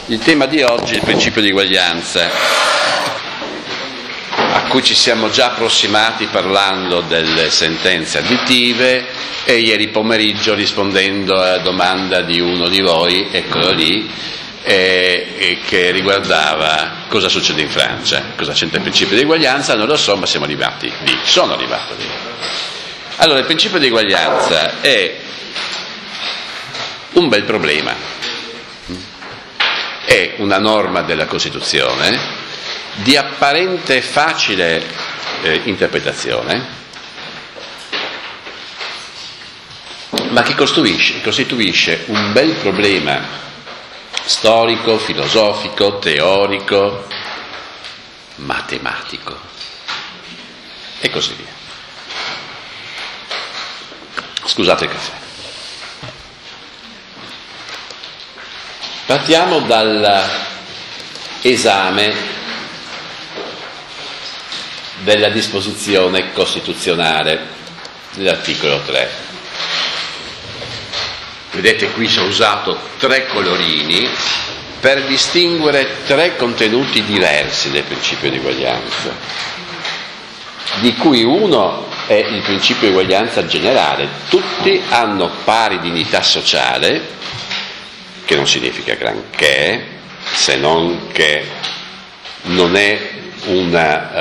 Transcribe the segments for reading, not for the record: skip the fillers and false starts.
Il tema di oggi è il principio di uguaglianza, a cui ci siamo già approssimati parlando delle sentenze additive e ieri pomeriggio rispondendo alla domanda di uno di voi, eccolo lì, che riguardava cosa succede in Francia, cosa c'entra il principio di uguaglianza. Non lo so, ma siamo arrivati lì, sono arrivato lì. Allora, il principio di uguaglianza è un bel problema. È una norma della Costituzione di apparente facile interpretazione, ma che costituisce un bel problema storico, filosofico, teorico, matematico e così via. Scusate il caffè. Partiamo dall'esame della disposizione costituzionale dell'articolo 3. Vedete, qui ho usato 3 colorini per distinguere 3 contenuti diversi del principio di uguaglianza, di cui uno è il principio di uguaglianza generale. Tutti hanno pari dignità sociale, che non significa granché, se non che non è un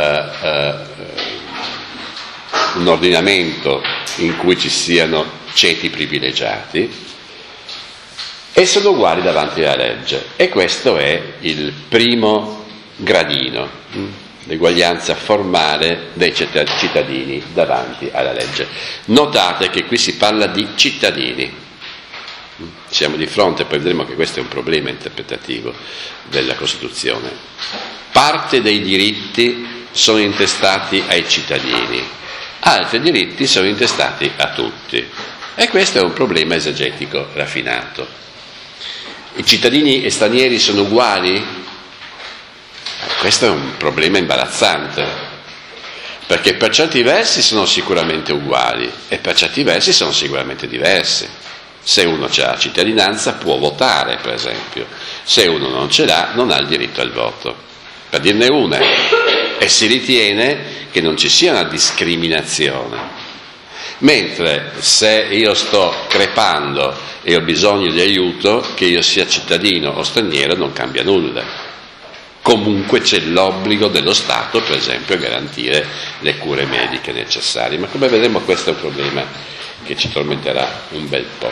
ordinamento in cui ci siano ceti privilegiati, e sono uguali davanti alla legge. E questo è il primo gradino, l'eguaglianza formale dei cittadini davanti alla legge. Notate che qui si parla di cittadini. Siamo di fronte, poi vedremo che questo è un problema interpretativo della Costituzione. Parte dei diritti sono intestati ai cittadini, altri diritti sono intestati a tutti. E questo è un problema esegetico raffinato. I cittadini e stranieri sono uguali? Questo è un problema imbarazzante, perché per certi versi sono sicuramente uguali e per certi versi sono sicuramente diversi. Se uno ha la cittadinanza può votare, per esempio. Se uno non ce l'ha, non ha il diritto al voto. Per dirne una. E si ritiene che non ci sia una discriminazione. Mentre se io sto crepando e ho bisogno di aiuto, che io sia cittadino o straniero non cambia nulla. Comunque c'è l'obbligo dello Stato, per esempio, a garantire le cure mediche necessarie. Ma come vedremo, questo è un problema che ci tormenterà un bel po'.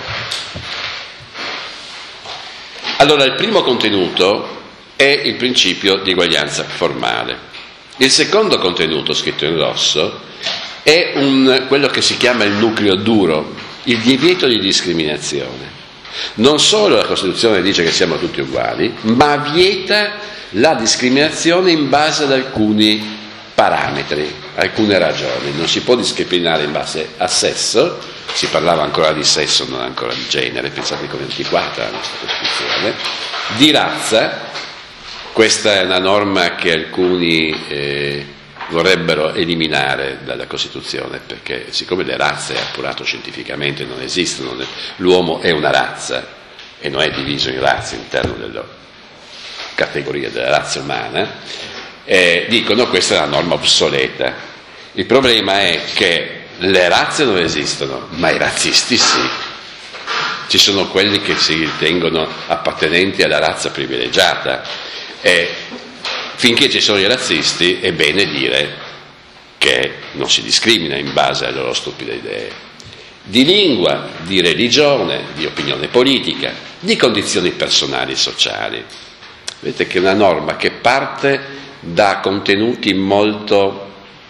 Allora, il primo contenuto è il principio di uguaglianza formale. Il secondo contenuto, scritto in rosso, è quello che si chiama il nucleo duro, il divieto di discriminazione. Non solo la Costituzione dice che siamo tutti uguali, ma vieta la discriminazione in base ad alcuni parametri, alcune ragioni. Non si può discriminare in base a sesso, si parlava ancora di sesso, non ancora di genere, pensate come è antiquata la nostra Costituzione, di razza, questa è una norma che alcuni vorrebbero eliminare dalla Costituzione, perché siccome le razze, è appurato scientificamente, non esistono, l'uomo è una razza e non è diviso in razze all'interno della categoria della razza umana, dicono che questa è una norma obsoleta. Il problema è che le razze non esistono, ma i razzisti sì. Ci sono quelli che si ritengono appartenenti alla razza privilegiata e finché ci sono i razzisti è bene dire che non si discrimina in base alle loro stupide idee. Di lingua, di religione, di opinione politica, di condizioni personali e sociali. Vedete che è una norma che parte da contenuti molto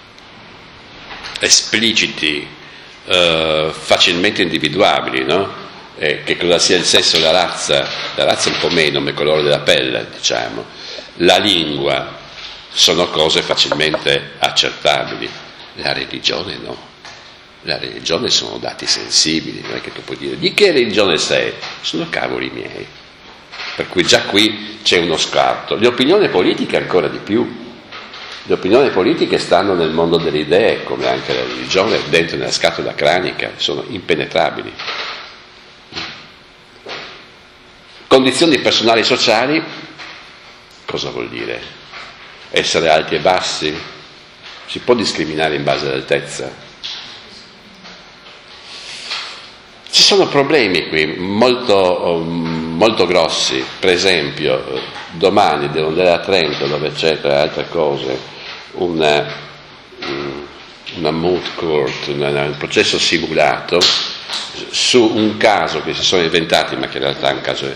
espliciti, facilmente individuabili, no? Che cosa sia il sesso e la razza un po' meno, ma il colore della pelle, diciamo. La lingua sono cose facilmente accertabili, la religione no. La religione sono dati sensibili, non è che tu puoi dire di che religione sei, sono cavoli miei. Per cui già qui c'è uno scarto. Le opinioni politiche ancora di più. Le opinioni politiche stanno nel mondo delle idee, come anche la religione, dentro nella scatola cranica, sono impenetrabili. Condizioni personali e sociali Cosa vuol dire? Essere alti e bassi? Si può discriminare in base all'altezza? Ci sono problemi qui molto grossi. Per esempio, domani devo andare a Trento, dove c'è tra altre cose una moot court, un processo simulato su un caso che si sono inventati, ma che in realtà è un caso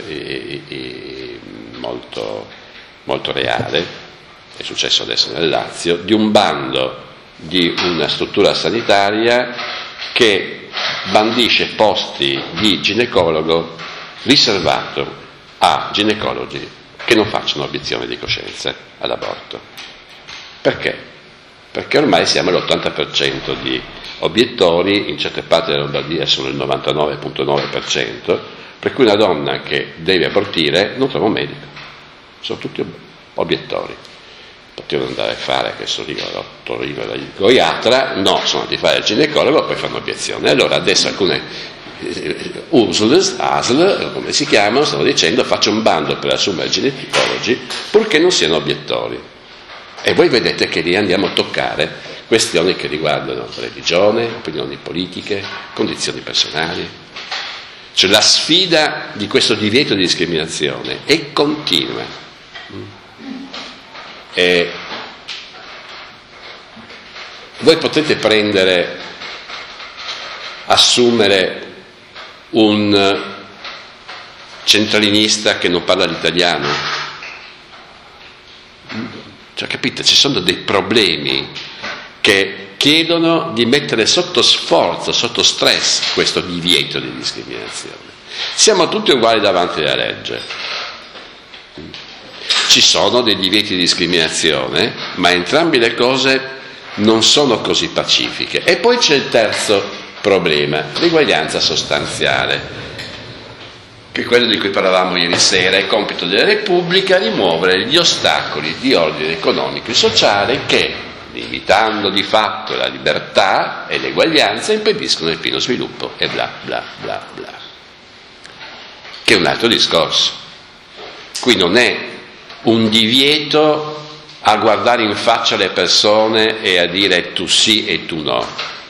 molto reale, è successo adesso nel Lazio, di un bando di una struttura sanitaria che bandisce posti di ginecologo riservato a ginecologi che non facciano obiezione di coscienza all'aborto. Perché? Perché ormai siamo all'80% di obiettori, in certe parti della Lombardia sono il 99,9%, per cui una donna che deve abortire non trova un medico, sono tutti obiettori. Potevano andare a fare, che sono arriva dal goiatra, no, sono andati a fare il ginecologo, poi fanno obiezione. Allora adesso alcune ASL, come si chiamano, stanno dicendo faccio un bando per assumere ginecologi purché non siano obiettori. E voi vedete che lì andiamo a toccare questioni che riguardano religione, opinioni politiche, condizioni personali. Cioè la sfida di questo divieto di discriminazione è continua. E voi potete assumere un centralinista che non parla l'italiano. Cioè, capite, ci sono dei problemi che chiedono di mettere sotto sforzo, sotto stress questo divieto di discriminazione. Siamo tutti uguali davanti alla legge. Ci sono dei divieti di discriminazione, ma entrambe le cose non sono così pacifiche. E poi c'è il terzo problema, l'eguaglianza sostanziale, che è quello di cui parlavamo ieri sera. È compito della Repubblica rimuovere gli ostacoli di ordine economico e sociale che, limitando di fatto la libertà e l'eguaglianza, impediscono il pieno sviluppo e bla bla bla bla. Che è un altro discorso. Qui non è un divieto a guardare in faccia le persone e a dire tu sì e tu no.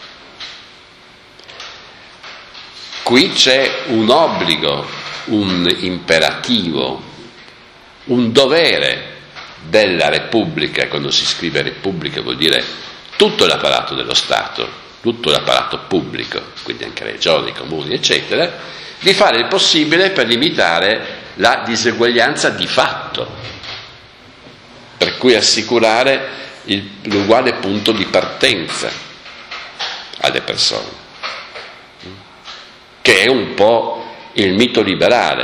Qui c'è un obbligo, un imperativo, un dovere della Repubblica. Quando si scrive Repubblica vuol dire tutto l'apparato dello Stato, tutto l'apparato pubblico, quindi anche regioni, comuni, eccetera, di fare il possibile per limitare la diseguaglianza di fatto, per cui assicurare l'uguale punto di partenza alle persone, che è un po' il mito liberale.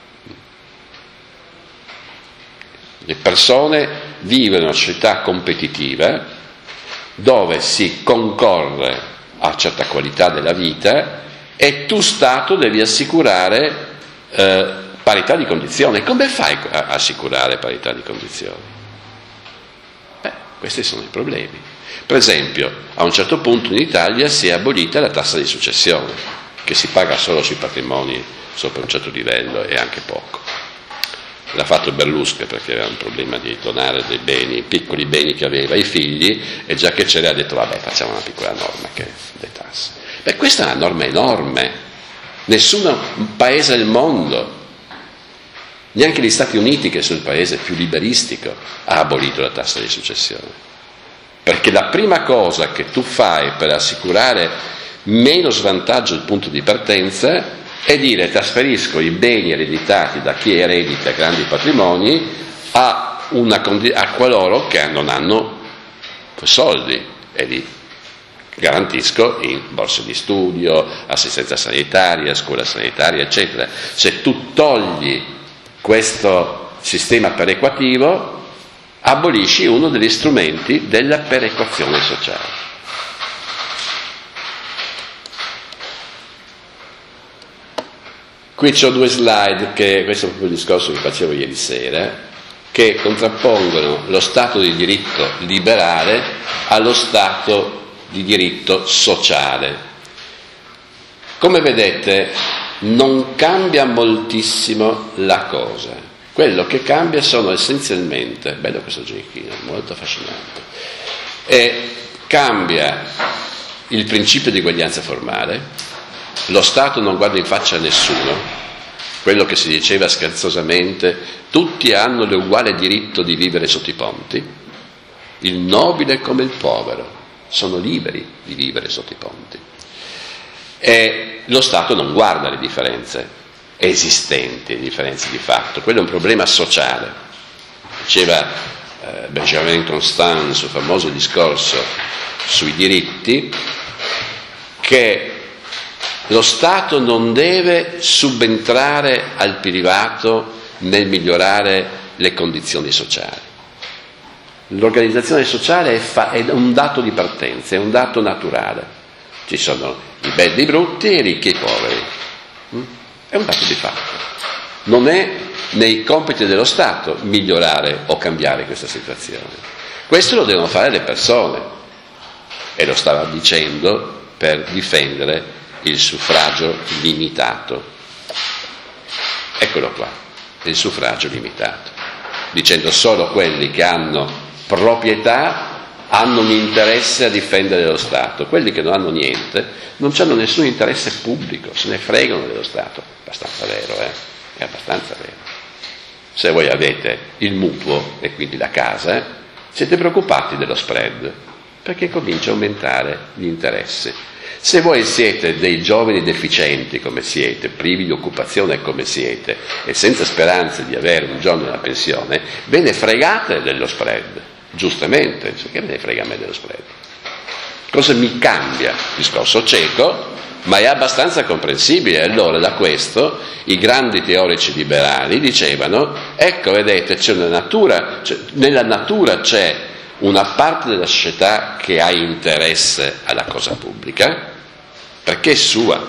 Le persone vivono in una società competitiva dove si concorre a certa qualità della vita e tu Stato devi assicurare parità di condizioni. Come fai a assicurare parità di condizioni? Questi sono i problemi. Per esempio, a un certo punto in Italia si è abolita la tassa di successione, che si paga solo sui patrimoni sopra un certo livello e anche poco. L'ha fatto Berlusconi perché aveva un problema di donare dei beni, piccoli beni che aveva ai figli, e già che c'era ha detto vabbè, facciamo una piccola norma che le tasse. Questa è una norma enorme. Nessun paese del mondo, neanche gli Stati Uniti, che sono il paese più liberistico, ha abolito la tassa di successione. Perché la prima cosa che tu fai per assicurare meno svantaggio al punto di partenza è dire trasferisco i beni ereditati da chi eredita grandi patrimoni a coloro che non hanno soldi, e li garantisco in borse di studio, assistenza sanitaria, scuola sanitaria, eccetera. Se tu togli questo sistema perequativo, abolisci uno degli strumenti della perequazione sociale. Qui c'ho due slide, questo è proprio il discorso che facevo ieri sera, che contrappongono lo Stato di diritto liberale allo Stato di diritto sociale. Come vedete, non cambia moltissimo la cosa. Quello che cambia sono essenzialmente, bello questo giochino, molto affascinante, e cambia il principio di eguaglianza formale, lo Stato non guarda in faccia a nessuno, quello che si diceva scherzosamente, tutti hanno l'uguale diritto di vivere sotto i ponti, il nobile come il povero sono liberi di vivere sotto i ponti, e lo Stato non guarda le differenze esistenti, le differenze di fatto. Quello è un problema sociale. Diceva Benjamin Constant nel suo famoso discorso sui diritti che lo Stato non deve subentrare al privato nel migliorare le condizioni sociali. L'organizzazione sociale è un dato di partenza, è un dato naturale. Ci sono i belli e i brutti, i ricchi e i poveri. È un dato di fatto. Non è nei compiti dello Stato migliorare o cambiare questa situazione. Questo lo devono fare le persone, e lo stava dicendo per difendere il suffragio limitato. Eccolo qua, il suffragio limitato, dicendo solo quelli che hanno proprietà hanno un interesse a difendere lo Stato, quelli che non hanno niente non hanno nessun interesse pubblico, se ne fregano dello Stato. Abbastanza vero, è abbastanza vero. Se voi avete il mutuo e quindi la casa, siete preoccupati dello spread, perché comincia a aumentare gli interessi. Se voi siete dei giovani deficienti come siete, privi di occupazione come siete e senza speranze di avere un giorno la pensione, ve ne fregate dello spread, giustamente, che me ne frega a me dello spread? Cosa mi cambia? Discorso cieco, ma è abbastanza comprensibile. Allora da questo i grandi teorici liberali dicevano, ecco vedete, c'è una natura, nella natura c'è una parte della società che ha interesse alla cosa pubblica, perché è sua.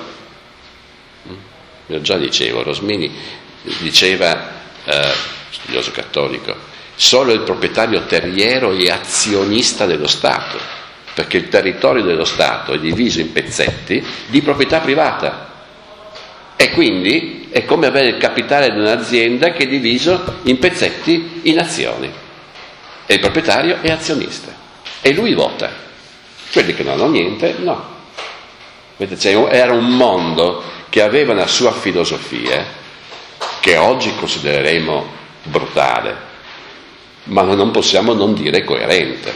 Io già dicevo, Rosmini diceva, studioso cattolico, solo il proprietario terriero è azionista dello Stato, perché il territorio dello Stato è diviso in pezzetti di proprietà privata, e quindi è come avere il capitale di un'azienda che è diviso in pezzetti in azioni. E il proprietario è azionista e lui vota. Quelli che non hanno niente, no. Vedete, era un mondo che aveva una sua filosofia che oggi considereremo brutale, ma non possiamo non dire coerente.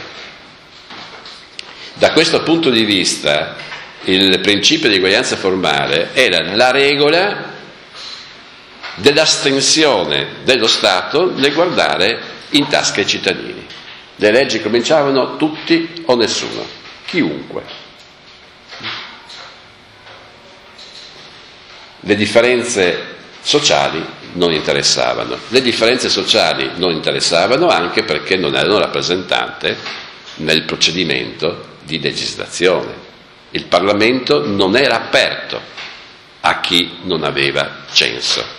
Da questo punto di vista il principio di eguaglianza formale era la regola dell'astensione dello Stato nel guardare in tasca ai cittadini. Le leggi cominciavano tutti o nessuno, chiunque. Le differenze sociali non interessavano. Le differenze sociali non interessavano anche perché non erano rappresentate nel procedimento di legislazione. Il Parlamento non era aperto a chi non aveva censo.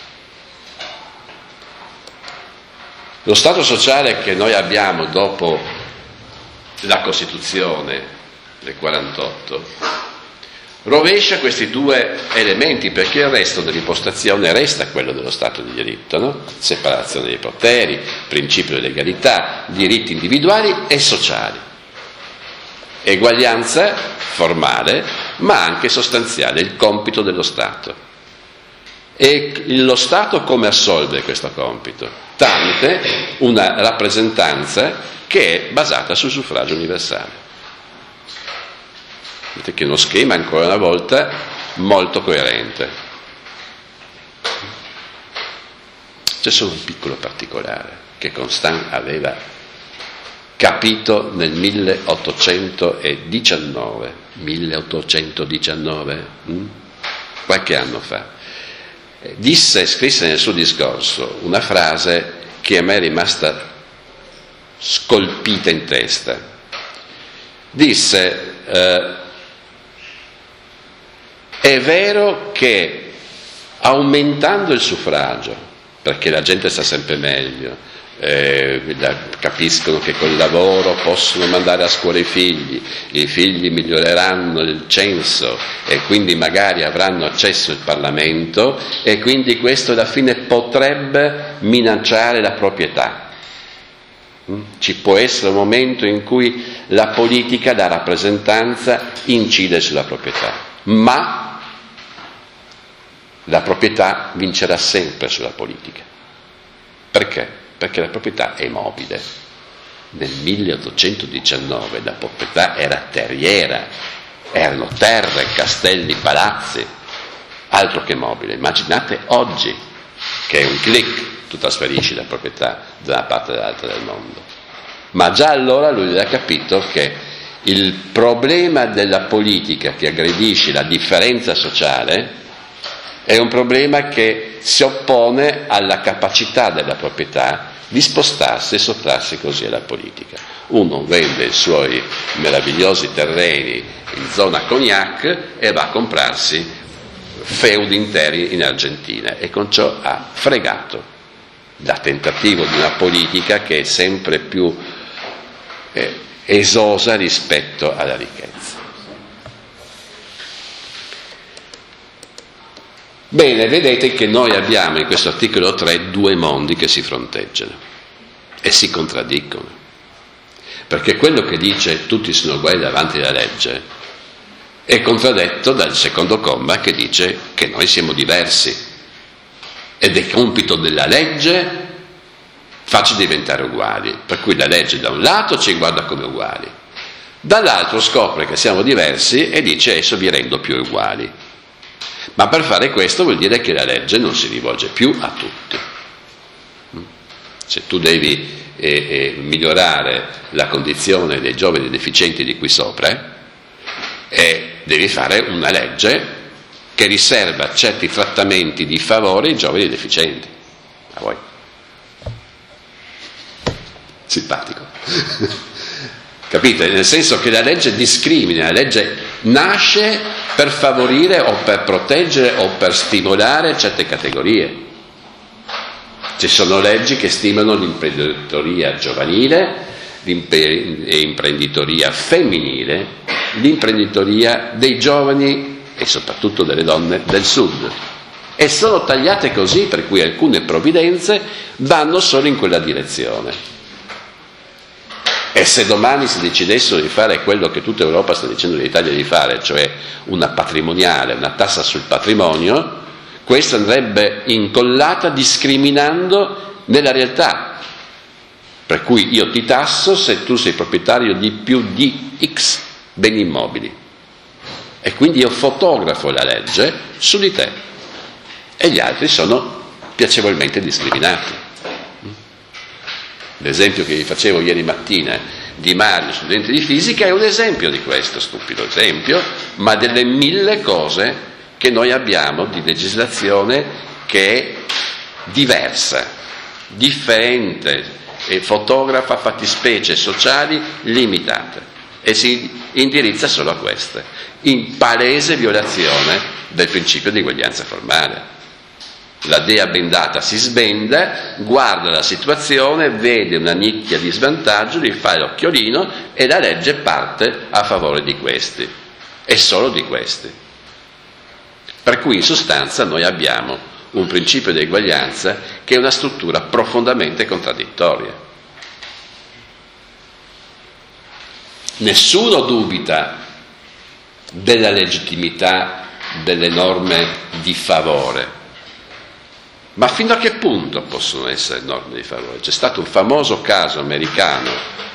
Lo Stato sociale che noi abbiamo dopo la Costituzione del 48 rovescia questi due elementi, perché il resto dell'impostazione resta quello dello Stato di diritto, no? Separazione dei poteri, principio di legalità, diritti individuali e sociali, eguaglianza formale ma anche sostanziale, il compito dello Stato. E lo Stato come assolve questo compito? Tramite una rappresentanza che è basata sul suffragio universale. Vedete che è uno schema, ancora una volta, molto coerente. C'è solo un piccolo particolare che Constant aveva capito nel 1819, qualche anno fa. Scrisse nel suo discorso una frase che a me è rimasta scolpita in testa. Disse, è vero che aumentando il suffragio perché la gente sta sempre meglio, capiscono che col lavoro possono mandare a scuola i figli miglioreranno il censo e quindi magari avranno accesso al Parlamento, e quindi questo alla fine potrebbe minacciare la proprietà. Ci può essere un momento in cui la politica, la rappresentanza incide sulla proprietà, ma la proprietà vincerà sempre sulla politica. Perché? Perché la proprietà è mobile. Nel 1819 la proprietà era terriera, erano terre, castelli, palazzi, altro che mobile. Immaginate oggi che è un click, tu trasferisci la proprietà da una parte all'altra del mondo. Ma già allora lui aveva capito che il problema della politica che aggredisce la differenza sociale è un problema che si oppone alla capacità della proprietà di spostarsi e sottrarsi così alla politica. Uno vende i suoi meravigliosi terreni in zona Cognac e va a comprarsi feudi interi in Argentina, e con ciò ha fregato da tentativo di una politica che è sempre più esosa rispetto alla ricchezza. Bene, vedete che noi abbiamo in questo articolo 3 due mondi che si fronteggiano e si contraddicono, perché quello che dice tutti sono uguali davanti alla legge è contraddetto dal secondo comma che dice che noi siamo diversi ed è compito della legge farci diventare uguali, per cui la legge da un lato ci guarda come uguali, dall'altro scopre che siamo diversi e dice adesso vi rendo più uguali. Ma per fare questo vuol dire che la legge non si rivolge più a tutti. Se tu devi migliorare la condizione dei giovani deficienti di qui sopra, devi fare una legge che riserva certi trattamenti di favore ai giovani deficienti. A voi? Simpatico. Capite? Nel senso che la legge discrimina, la legge nasce per favorire o per proteggere o per stimolare certe categorie. Ci sono leggi che stimolano l'imprenditoria giovanile, l'imprenditoria femminile, l'imprenditoria dei giovani e soprattutto delle donne del sud. E sono tagliate così, per cui alcune provvidenze vanno solo in quella direzione. E se domani si decidessero di fare quello che tutta Europa sta dicendo all'Italia di fare, cioè una patrimoniale, una tassa sul patrimonio, questa andrebbe incollata discriminando nella realtà. Per cui io ti tasso se tu sei proprietario di più di X beni immobili. E quindi io fotografo la legge su di te. E gli altri sono piacevolmente discriminati. L'esempio che vi facevo ieri mattina di Mario, studente di fisica, è un esempio di questo stupido esempio, ma delle 1000 cose che noi abbiamo di legislazione che è diversa, differente e fotografa fattispecie sociali limitate e si indirizza solo a queste, in palese violazione del principio di eguaglianza formale. La dea bendata si sbenda, guarda la situazione, vede una nicchia di svantaggio, gli fa l'occhiolino e la legge parte a favore di questi, e solo di questi. Per cui in sostanza noi abbiamo un principio di eguaglianza che è una struttura profondamente contraddittoria. Nessuno dubita della legittimità delle norme di favore. Ma fino a che punto possono essere norme di favore? C'è stato un famoso caso americano,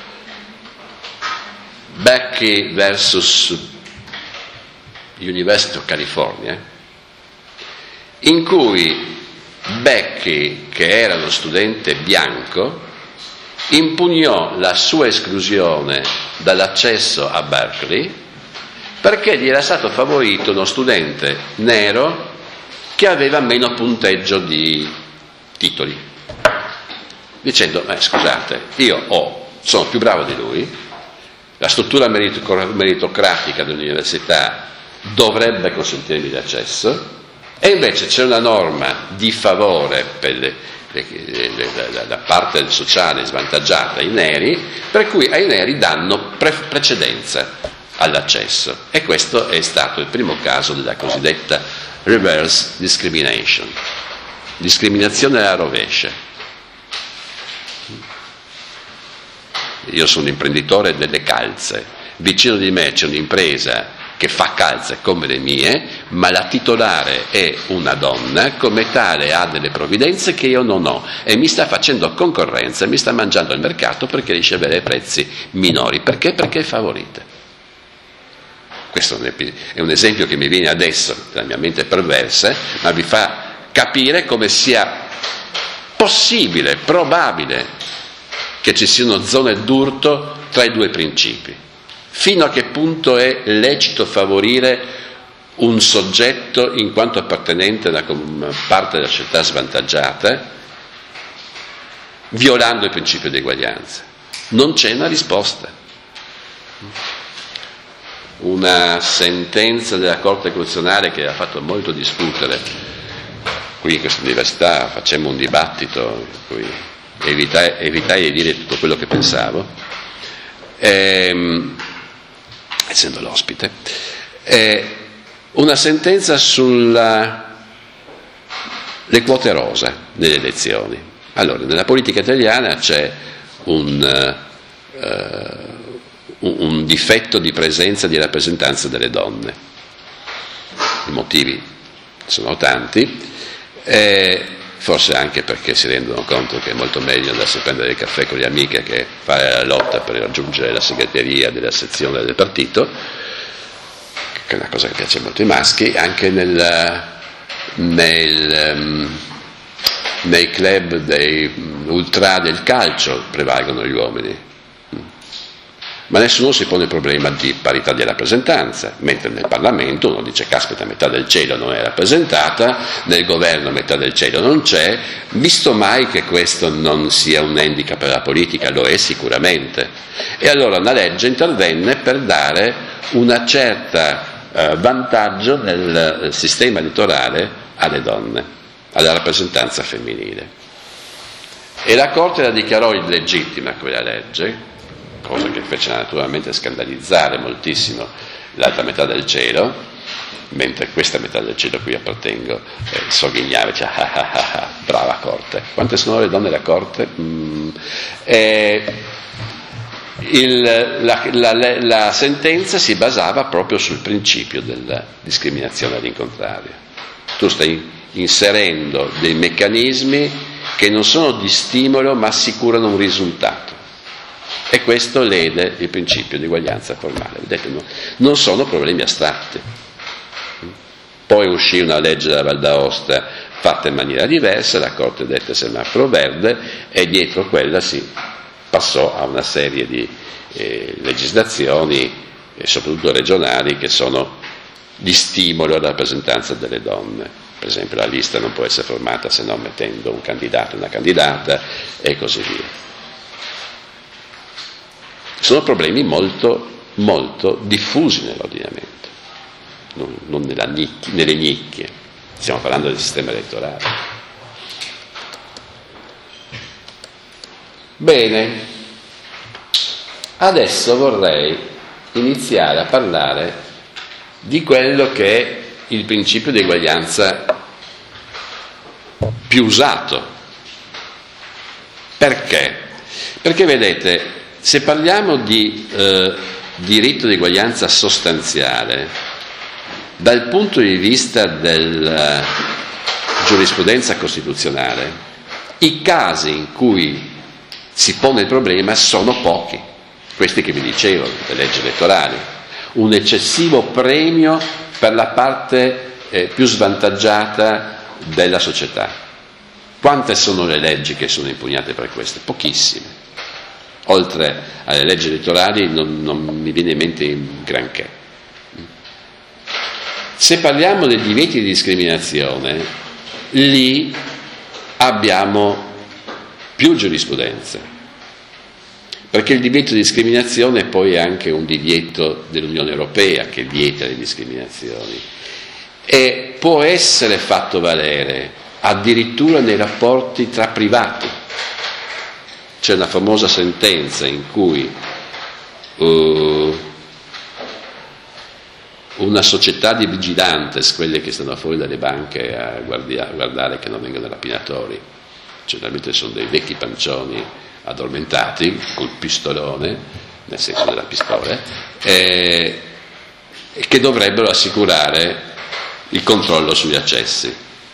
Becky versus University of California, in cui Becky, che era uno studente bianco, impugnò la sua esclusione dall'accesso a Berkeley perché gli era stato favorito uno studente nero che aveva meno punteggio di titoli, dicendo scusate, io sono più bravo di lui, la struttura meritocratica dell'università dovrebbe consentirmi l'accesso, e invece c'è una norma di favore per la parte sociale svantaggiata, i neri, per cui ai neri danno precedenza all'accesso. E questo è stato il primo caso della cosiddetta reverse discrimination, discriminazione alla rovescia. Io sono un imprenditore delle calze, vicino di me c'è un'impresa che fa calze come le mie, ma la titolare è una donna, come tale ha delle provvidenze che io non ho e mi sta facendo concorrenza, mi sta mangiando il mercato perché riesce ad avere prezzi minori. Perché? Perché è favorita. Questo è un esempio che mi viene adesso, la mia mente perversa, ma vi fa capire come sia possibile, probabile, che ci siano zone d'urto tra i due principi. Fino a che punto è lecito favorire un soggetto in quanto appartenente a una parte della società svantaggiata, violando il principio di eguaglianza? Non c'è una risposta. Una sentenza della Corte Costituzionale che ha fatto molto discutere, qui in questa università facemmo un dibattito in cui evitai di dire tutto quello che pensavo, essendo l'ospite, una sentenza sulle quote rosa nelle elezioni. Allora, nella politica italiana c'è un difetto di presenza, di rappresentanza delle donne. I motivi sono tanti, forse anche perché si rendono conto che è molto meglio andarsi a prendere il caffè con le amiche che fare la lotta per raggiungere la segreteria della sezione del partito, che è una cosa che piace molto ai maschi. Anche nei club dei ultra del calcio prevalgono gli uomini, ma nessuno si pone il problema di parità di rappresentanza, mentre nel Parlamento uno dice caspita, metà del cielo non è rappresentata, nel governo metà del cielo non c'è. Visto mai che questo non sia un handicap per la politica? Lo è sicuramente. E allora una legge intervenne per dare una certa vantaggio nel sistema elettorale alle donne, alla rappresentanza femminile. E la Corte la dichiarò illegittima quella legge, cosa che fece naturalmente scandalizzare moltissimo l'altra metà del cielo, mentre questa metà del cielo a cui appartengo sogghignava, cioè, brava Corte. Quante sono le donne della Corte? La sentenza si basava proprio sul principio della discriminazione all'incontrario. Tu stai inserendo dei meccanismi che non sono di stimolo ma assicurano un risultato. E questo lede il principio di eguaglianza formale. Vedete, non sono problemi astratti. Poi uscì una legge della Val d'Aosta fatta in maniera diversa, la Corte dette semaforo verde, e dietro quella si passò a una serie di legislazioni, soprattutto regionali, che sono di stimolo alla rappresentanza delle donne. Per esempio la lista non può essere formata se non mettendo un candidato e una candidata, e così via. Sono problemi molto, molto diffusi nell'ordinamento, non nelle nicchie. Stiamo parlando del sistema elettorale. Bene, adesso vorrei iniziare a parlare di quello che è il principio di eguaglianza più usato. Perché? Perché vedete, se parliamo di diritto di eguaglianza sostanziale, dal punto di vista della giurisprudenza costituzionale, i casi in cui si pone il problema sono pochi, questi che vi dicevo, le leggi elettorali, un eccessivo premio per la parte più svantaggiata della società. Quante sono le leggi che sono impugnate per questo? Pochissime. Oltre alle leggi elettorali non mi viene in mente granché. Se parliamo dei divieti di discriminazione, lì abbiamo più giurisprudenza, perché il divieto di discriminazione poi è anche un divieto dell'Unione Europea che vieta le discriminazioni e può essere fatto valere addirittura nei rapporti tra privati. C'è una famosa sentenza in cui una società di vigilantes, quelle che stanno fuori dalle banche a guardare che non vengano rapinatori, generalmente sono dei vecchi pancioni addormentati col pistolone, nel senso della pistola, che dovrebbero assicurare il controllo sugli accessi.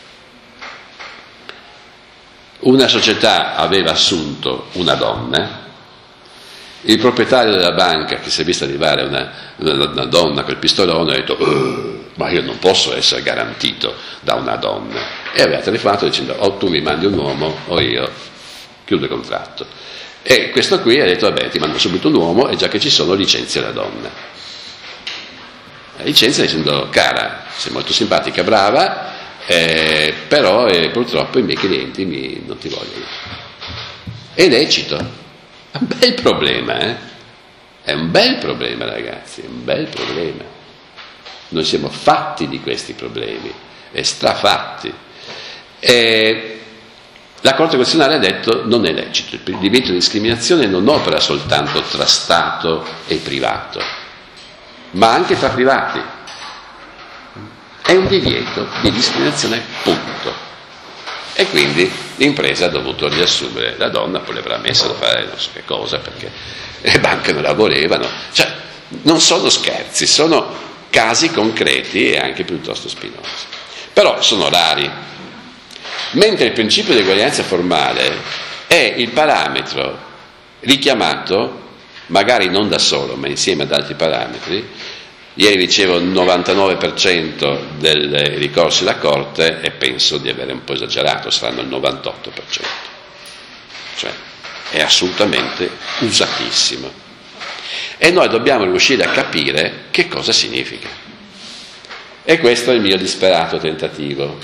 Una società aveva assunto una donna, il proprietario della banca, che si è visto arrivare una donna col pistolone, ha detto ma io non posso essere garantito da una donna, e aveva telefonato dicendo o tu mi mandi un uomo o io chiudo il contratto. E questo qui ha detto vabbè, ti mando subito un uomo e già che ci sono licenzia la donna. La licenzia dicendo cara, sei molto simpatica, brava, però purtroppo i miei clienti non ti vogliono. È lecito. È un bel problema, È un bel problema, ragazzi, è un bel problema. Noi siamo fatti di questi problemi, e strafatti. La Corte Costituzionale ha detto non è lecito, il divieto di discriminazione non opera soltanto tra Stato e privato, ma anche tra privati. È un divieto di discriminazione, punto. E quindi l'impresa ha dovuto riassumere la donna, poi l'avrà messa a fare non so che cosa, perché le banche non la volevano. Cioè, non sono scherzi, sono casi concreti e anche piuttosto spinosi. Però sono rari. Mentre il principio di eguaglianza formale è il parametro richiamato, magari non da solo, ma insieme ad altri parametri. Ieri dicevo il 99% dei ricorsi alla Corte e penso di avere un po' esagerato, saranno il 98%. Cioè è assolutamente usatissimo. E noi dobbiamo riuscire a capire che cosa significa. E questo è il mio disperato tentativo,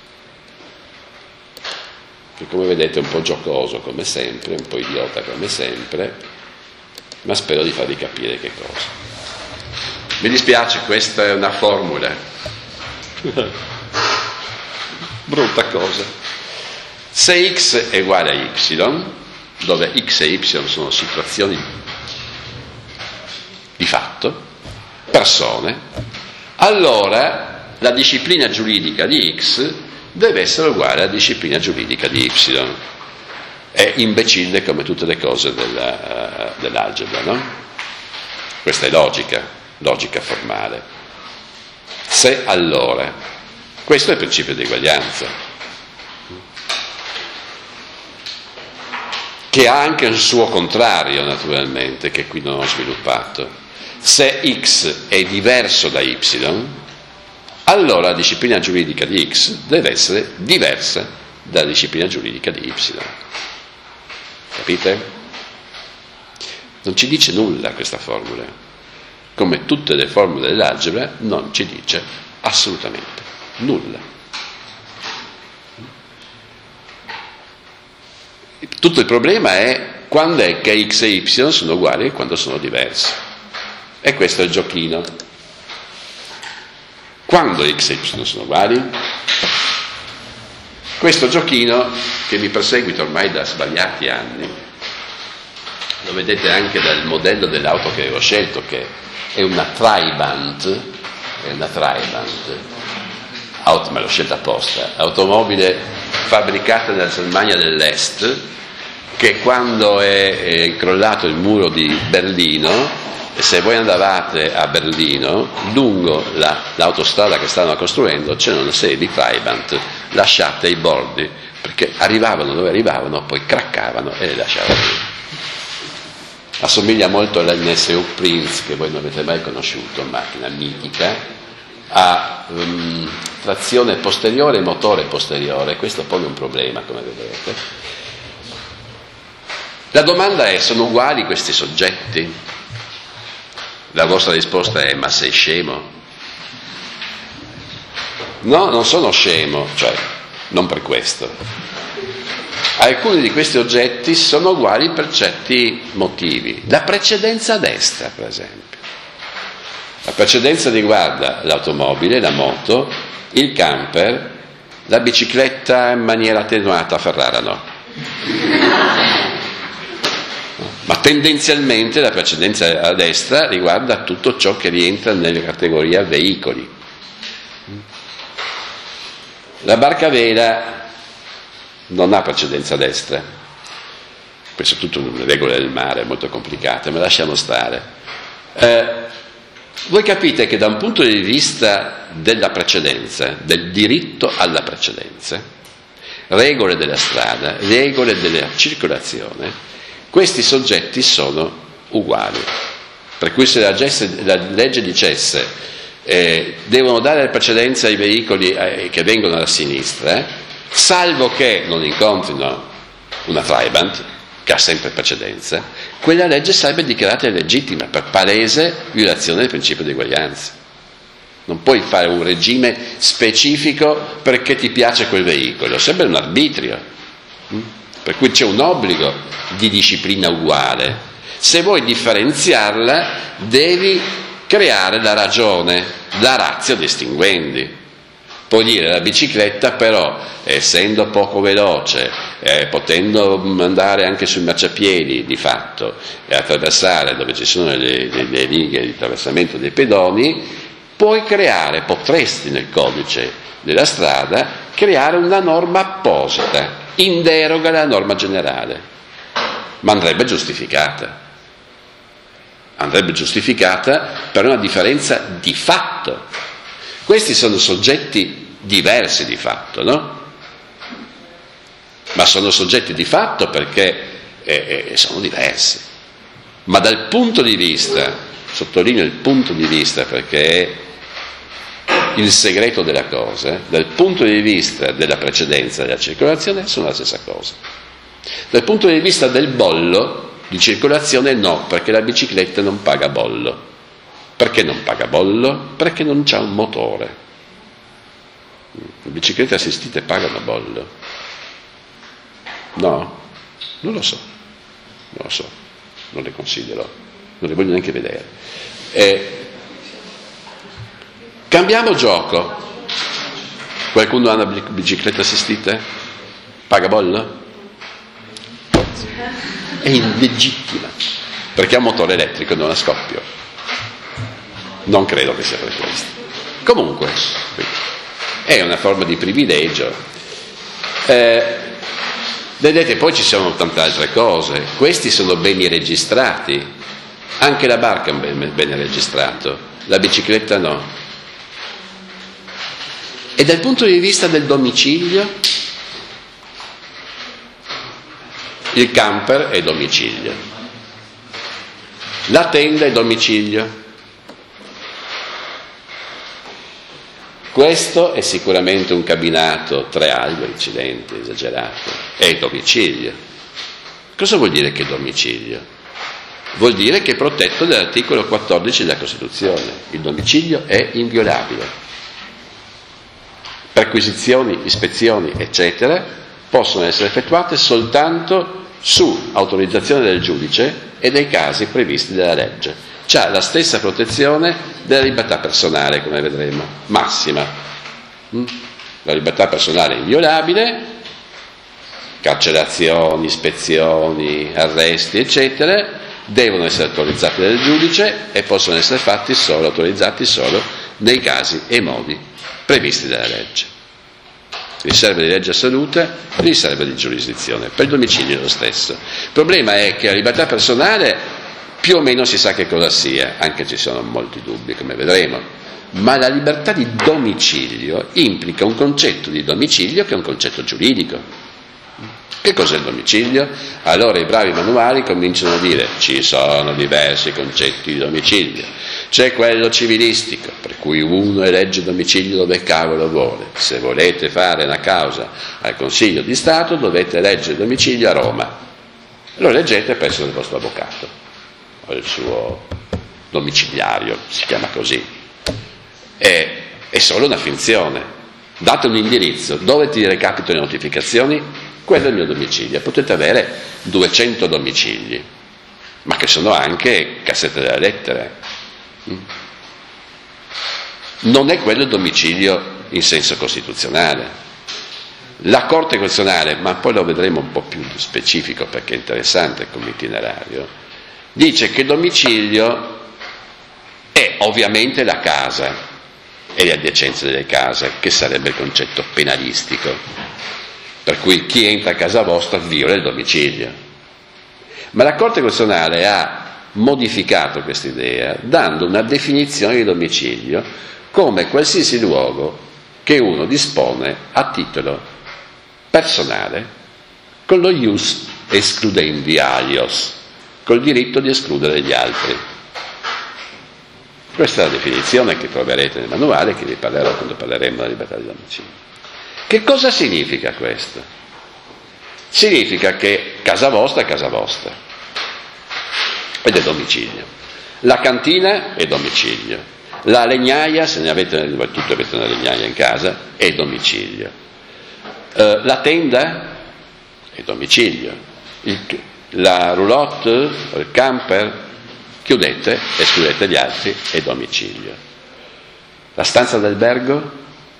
che come vedete è un po' giocoso come sempre, un po' idiota come sempre, ma spero di farvi capire che cosa. Mi dispiace, questa è una formula. Brutta cosa. Se x è uguale a y, dove x e y sono situazioni di fatto, persone, allora la disciplina giuridica di x deve essere uguale alla disciplina giuridica di y. È imbecille come tutte le cose dell'algebra, no? Questa è logica formale. Se allora, questo è il principio di eguaglianza, che ha anche un suo contrario naturalmente, che qui non ho sviluppato. Se x è diverso da y, allora la disciplina giuridica di x deve essere diversa dalla disciplina giuridica di y. Capite? Non ci dice nulla questa formula. Come tutte le formule dell'algebra, non ci dice assolutamente nulla. Tutto il problema è quando è che x e y sono uguali e quando sono diversi. E questo è il giochino. Quando x e y sono uguali? Questo giochino, che mi perseguita ormai da svariati anni, lo vedete anche dal modello dell'auto che avevo scelto, che è una Trabant, auto, me l'ho scelta apposta, automobile fabbricata nella Germania dell'Est, che quando è crollato il muro di Berlino, se voi andavate a Berlino, lungo l'autostrada che stavano costruendo c'erano una serie di Trabant lasciate ai bordi, perché arrivavano dove arrivavano, poi craccavano e le lasciavano lì. Assomiglia molto all'NSU Prince, che voi non avete mai conosciuto, macchina mitica, a trazione posteriore e motore posteriore. Questo pone un problema, come vedete. La domanda è: sono uguali questi soggetti? La vostra risposta è: ma sei scemo? No, non sono scemo, cioè non per questo. Alcuni di questi oggetti sono uguali per certi motivi. La precedenza a destra, per esempio. La precedenza riguarda l'automobile, la moto, il camper La bicicletta in maniera attenuata a Ferrara no. Ma tendenzialmente la precedenza a destra riguarda tutto ciò che rientra nella categoria veicoli. La barca a vela non ha precedenza a destra. Questo è tutto una regola del mare, molto complicata, ma lasciamo stare. Voi capite che da un punto di vista della precedenza, del diritto alla precedenza, regole della strada, regole della circolazione, questi soggetti sono uguali. Per cui se la legge dicesse devono dare la precedenza ai veicoli che vengono da sinistra, salvo che non incontrino una Trabant, che ha sempre precedenza, quella legge sarebbe dichiarata illegittima per palese violazione del principio di eguaglianza. Non puoi fare un regime specifico perché ti piace quel veicolo, sembra un arbitrio, per cui c'è un obbligo di disciplina uguale. Se vuoi differenziarla devi creare la ragione, la ratio distinguendi. Puoi dire la bicicletta però, essendo poco veloce, potendo andare anche sui marciapiedi di fatto e attraversare dove ci sono le righe di attraversamento dei pedoni, potresti nel codice della strada creare una norma apposita, in deroga alla norma generale, ma andrebbe giustificata per una differenza di fatto. Questi sono soggetti diversi di fatto, no? Ma sono soggetti di fatto perché sono diversi. Ma dal punto di vista, sottolineo il punto di vista perché è il segreto della cosa, dal punto di vista della precedenza della circolazione sono la stessa cosa. Dal punto di vista del bollo di circolazione no, perché la bicicletta non paga bollo. Perché non paga bollo? Perché non c'ha un motore. Le biciclette assistite pagano bollo? No? Non lo so, non le considero, non le voglio neanche vedere. Cambiamo gioco. Qualcuno ha una bicicletta assistita? Paga bollo? È illegittima, perché ha un motore elettrico, non a scoppio. Non credo che sia per questo. Comunque, è una forma di privilegio. Vedete, poi ci sono tante altre cose. Questi sono beni registrati. Anche la barca è un bene registrato, la bicicletta no. E dal punto di vista del domicilio, il camper è domicilio, la tenda è domicilio. Questo è sicuramente un cabinato 3 alberi, incidente, esagerato, è domicilio. Cosa vuol dire che è domicilio? Vuol dire che è protetto dall'articolo 14 della Costituzione. Il domicilio è inviolabile. Perquisizioni, ispezioni, eccetera, possono essere effettuate soltanto su autorizzazione del giudice e nei casi previsti dalla legge. C'ha la stessa protezione della libertà personale, come vedremo, massima. La libertà personale è inviolabile, carcerazioni, ispezioni, arresti, eccetera, devono essere autorizzati dal giudice e possono essere autorizzati solo nei casi e modi previsti dalla legge. Riserva di legge assoluta, riserva di giurisdizione. Per il domicilio è lo stesso. Il problema è che la libertà personale più o meno si sa che cosa sia, anche ci sono molti dubbi, come vedremo, ma la libertà di domicilio implica un concetto di domicilio che è un concetto giuridico. Che cos'è il domicilio? Allora i bravi manuali cominciano a dire ci sono diversi concetti di domicilio. C'è quello civilistico, per cui uno elegge domicilio dove cavolo vuole. Se volete fare una causa al Consiglio di Stato dovete eleggere domicilio a Roma. Lo eleggete presso il vostro avvocato o il suo domiciliario, si chiama così. È solo una finzione. Date un indirizzo, dove ti recapito le notificazioni? Quello è il mio domicilio. Potete avere 200 domicili, ma che sono anche cassette delle lettere. Non è quello il domicilio in senso costituzionale. La Corte Costituzionale, ma poi lo vedremo un po' più specifico perché è interessante come itinerario, dice che domicilio è ovviamente la casa e le adiacenze delle case, che sarebbe il concetto penalistico, per cui chi entra a casa vostra viola il domicilio. Ma la Corte Costituzionale ha modificato questa idea dando una definizione di domicilio come qualsiasi luogo che uno dispone a titolo personale con lo ius excludendi alios, col diritto di escludere gli altri. Questa è la definizione che troverete nel manuale, che vi parlerò quando parleremo della libertà di domicilio. Che cosa significa questo? Significa che casa vostra è casa vostra ed è domicilio. La cantina è domicilio. La legnaia, se ne avete, tutti avete una legnaia in casa, è domicilio. La tenda è domicilio. La roulotte, il camper, chiudete, escludete gli altri, è domicilio. La stanza d'albergo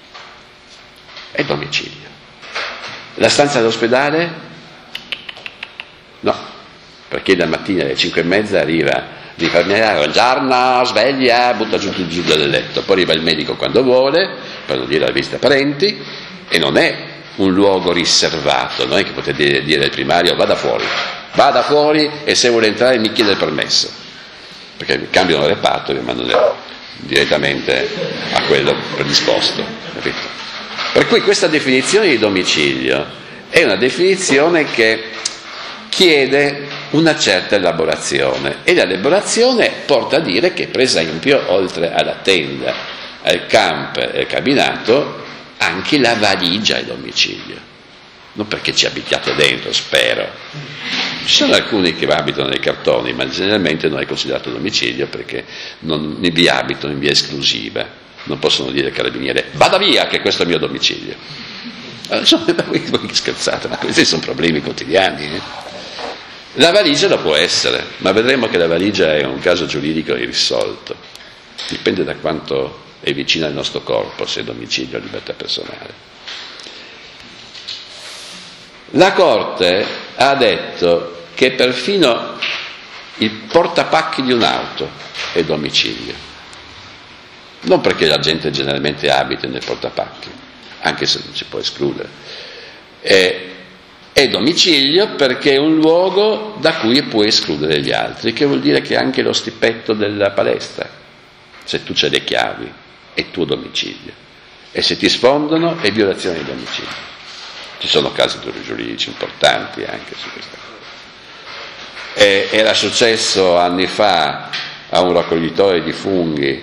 è domicilio. La stanza dell'ospedale? No, perché la mattina alle 5:30 arriva l'infermiera, buongiorno, sveglia, butta giù dal letto, poi arriva il medico quando vuole, per non dire la visita parenti, e non è un luogo riservato, non è che potete dire al primario vada fuori e se vuole entrare mi chiede il permesso, perché cambiano il reparto e vi mandano direttamente a quello predisposto, capito? Per cui questa definizione di domicilio è una definizione che chiede una certa elaborazione, e l'elaborazione porta a dire che, per esempio, oltre alla tenda, al camper e al cabinato, anche la valigia è domicilio, non perché ci abitiate dentro, spero. Ci sono alcuni che abitano nei cartoni, ma generalmente non è considerato domicilio perché non vi abitano in via esclusiva, non possono dire al carabiniere vada via che questo è il mio domicilio. Voi scherzate, ma questi sono problemi quotidiani. La valigia lo può essere, ma vedremo che la valigia è un caso giuridico irrisolto, dipende da quanto è vicina al nostro corpo, se è domicilio o libertà personale. La Corte ha detto che perfino il portapacchi di un'auto è domicilio, non perché la gente generalmente abita nel portapacchi, anche se non si può escludere, è domicilio perché è un luogo da cui puoi escludere gli altri, che vuol dire che anche lo stipetto della palestra, se tu c'hai le chiavi, è tuo domicilio, e se ti sfondano è violazione di domicilio. Ci sono casi giuridici importanti anche su questa cosa. Era successo anni fa a un raccoglitore di funghi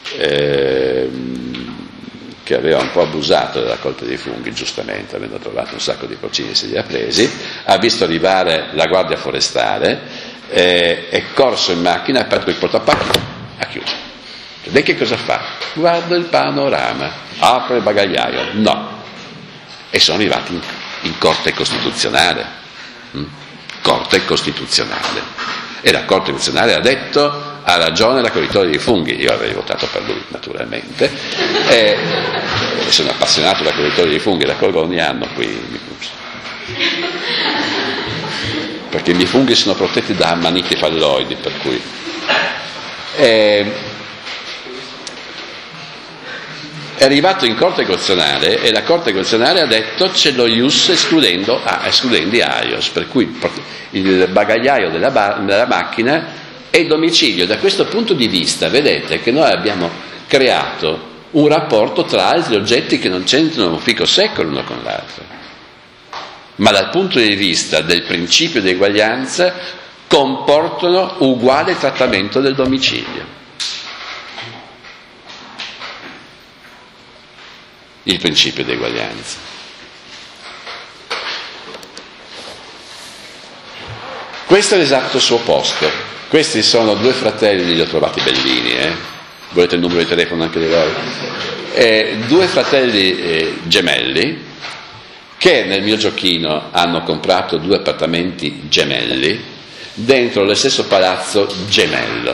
che aveva un po' abusato della raccolta dei funghi, giustamente, avendo trovato un sacco di porcini, se li ha presi, ha visto arrivare la guardia forestale, è corso in macchina, ha aperto il portapacchi, ha chiuso. Lei che cosa fa? Guarda il panorama, apre il bagagliaio, no. E sono arrivati in Corte Costituzionale. Corte Costituzionale. E la Corte Costituzionale ha detto ha ragione raccoglitore dei funghi. Io avrei votato per lui, naturalmente. Sono appassionato raccoglitore dei funghi, raccolgo ogni anno qui. Perché i miei funghi sono protetti da ammaniti falloidi, per cui... è arrivato in Corte Costituzionale e la Corte Costituzionale ha detto c'è lo ius escludendi alios, per cui il bagagliaio della macchina è domicilio. Da questo punto di vista vedete che noi abbiamo creato un rapporto tra altri oggetti che non c'entrano un fico secco l'uno con l'altro, ma dal punto di vista del principio di eguaglianza comportano uguale trattamento del domicilio. Il principio di eguaglianza. Questo è l'esatto suo opposto. Questi sono due fratelli, li ho trovati bellini, volete il numero di telefono anche di loro? Due fratelli gemelli che nel mio giochino hanno comprato due appartamenti gemelli dentro lo stesso palazzo gemello.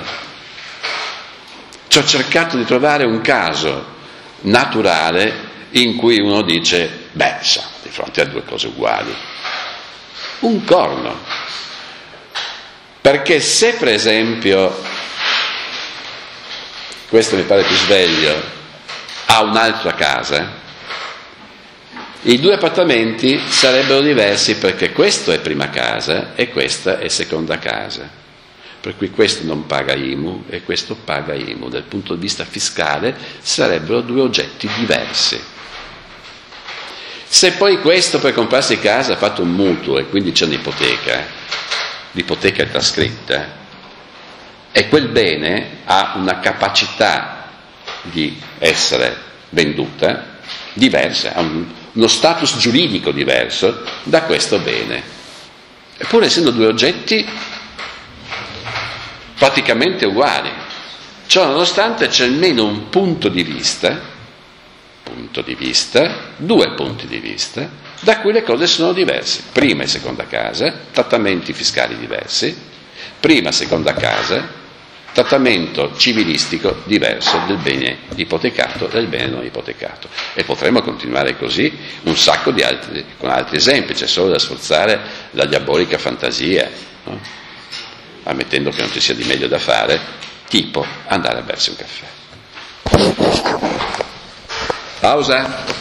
Ci ho cercato di trovare un caso naturale in cui uno dice, fronte a due cose uguali. Un corno. Perché se per esempio, questo mi pare più sveglio, ha un'altra casa, i due appartamenti sarebbero diversi perché questo è prima casa e questa è seconda casa. Per cui questo non paga IMU e questo paga IMU. Dal punto di vista fiscale sarebbero due oggetti diversi. Se poi questo per comprarsi casa ha fatto un mutuo e quindi c'è un'ipoteca, l'ipoteca è trascritta e quel bene ha una capacità di essere venduta diversa, ha uno status giuridico diverso da questo bene. Eppure essendo due oggetti praticamente uguali, ciò nonostante c'è almeno un punto di vista, due punti di vista, da cui le cose sono diverse. Prima e seconda casa, trattamenti fiscali diversi, prima e seconda casa, trattamento civilistico diverso del bene ipotecato e del bene non ipotecato. E potremmo continuare così un sacco con altri esempi, c'è solo da sforzare la diabolica fantasia, no? Ammettendo che non ci sia di meglio da fare, tipo andare a bersi un caffè. Pausa.